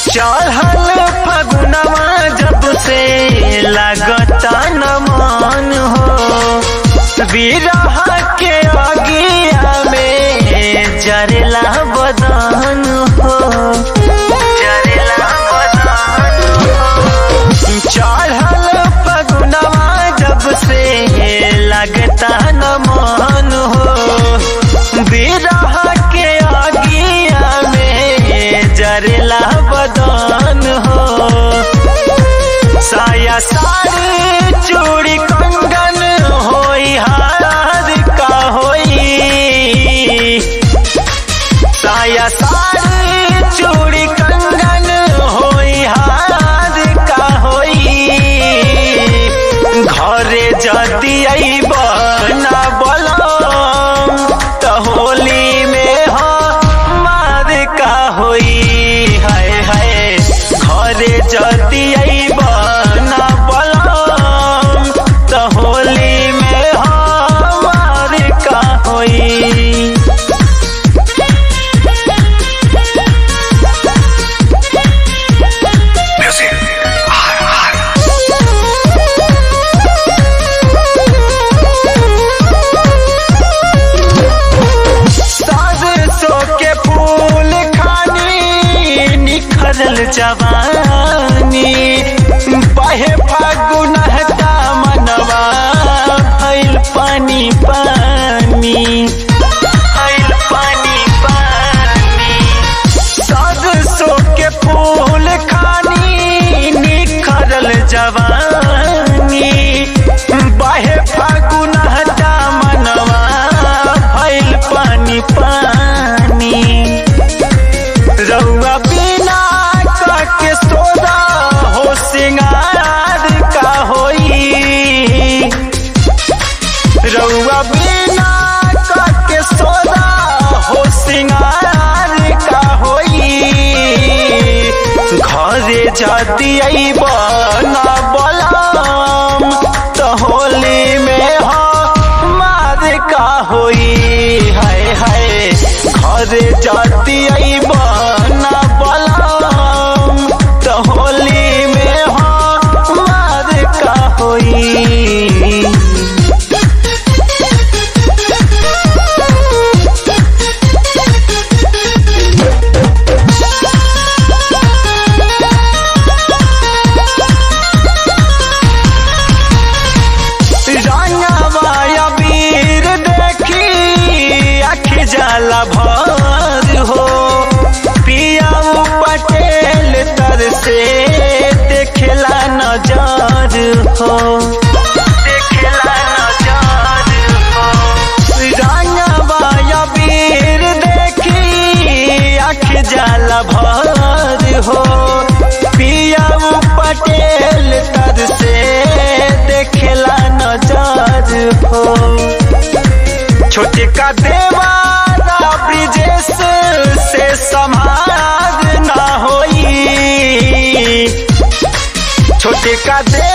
चढ़ल फगुनवा जब से लगता न मन हो, बिरह के अगिया में जरेला बदन हो, जरेला बदन हो। चढ़ल फगुनवा जब से लगता न मन हो, बिरह के अगिया में जरेला बदन हो। साया साड़ी चूड़ी कंगन होई हार का होई, साया साड़ी चूड़ी कंगन होई हार का होई। घरे जदी अइब ना बोलम त होली में हमार का होई। हाय हाय घरे जदी अइब ना बोलम त होली में हमार का होई। जवानी बहे फागुन हटा मनवा भइल पानी पानी, भइल पानी पानी। सरसों के फूल खानी निखरल जवानी, बहे फागुन हटा मनवा भइल पानी पानी। रउआ बिना के सोदा हो सिंगार का होई, रउआ बिना के सोदा हो सिंगार का होई। घरे जदी अइब ना बोलम त होली में हमार का होई। हाय हाय घरे जदी अइब ना बोलम त होली में हमार का होई। रंगवा वीर देखी आँख जाला भर हो, पियाऊ पटेल तर से देखला नजर हो, देखला नजर हो। रंगवा वीर देखी आँख जाला भर हो, पियाऊ पटेल तर से देखला नजर हो। छोटे का देवारा ब्रिजेश से समाज ना होई, छोटे का